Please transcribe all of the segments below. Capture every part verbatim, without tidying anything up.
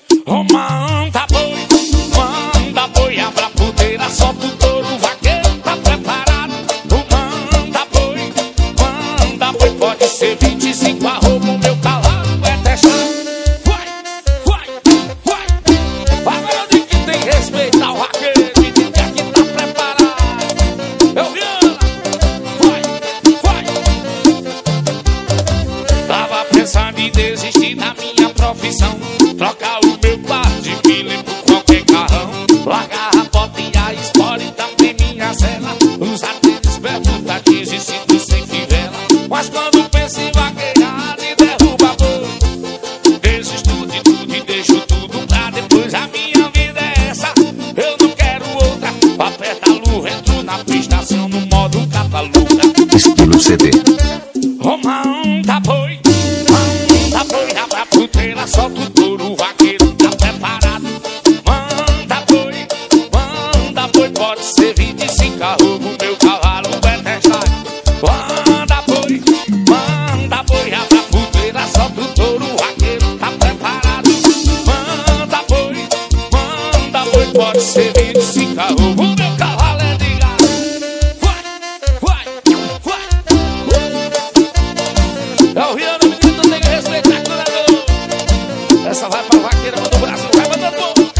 Oh, manda boi, manda boi, abra a puteira, solta o touro, o vaqueiro tá preparado. Oh, manda boi, manda boi, pode ser vinte e cinco arroba, o meu cavalo é testado. Vai, vai, vai. Agora eu digo que tem que respeitar o vaqueiro e dizer que aqui tá preparado. Eu vi ela, vai, vai. Tava pensando em desistir da minha profissão, trocar o meu par de pilha por qualquer carrão, largar a bota e a espora e também minha cela, usar tênis, bermuda, jeans e cinto sem fivela. Mas quando penso em vaquejar e derruba boi, desisto de tudo e deixo tudo pra depois. A minha vida é essa, eu não quero outra. Aperta a lua, entro na pista, aciono no modo cataluga. Estilo C D. Oh, manda boi, manda boi, abra a puteira, solta o touro, o vaqueiro tá preparado. Manda boi, manda boi, pode ser vinte e cinco arroba, o meu cavalo é testado. Manda boi, manda boi, abra a puteira, solta o touro, o vaqueiro tá preparado. Manda boi, manda boi, pode ser vinte e cinco arroba, o meu cavalo é de gado. Vai, vai, vai. É o Riano, menino, tem que respeitar a curador. Essa vai pra vaqueira do Brasil, vai mandando bom.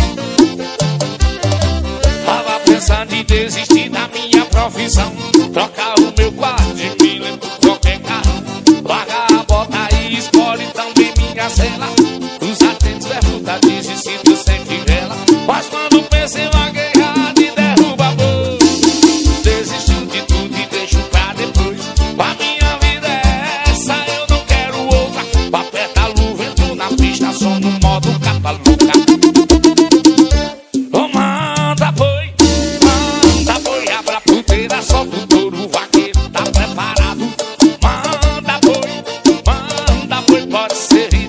Tava pensando em desistir da minha profissão, trocar o meu quarto de milha por qualquer carrão, largar a bota e espora e também minha cela, usar tênis, bermuda, jeans e cinto sem fivela. Mas quando penso em vaquejar e derruba boi, desisto de tudo e deixo pra depois. A minha vida é essa, eu não quero outra. Aperta a luva, entro na pista, som no modo cataluca. Oh, manda boi, manda boi, abra a puteira, solta o touro, o vaqueiro tá preparado. Manda boi, manda boi, pode ser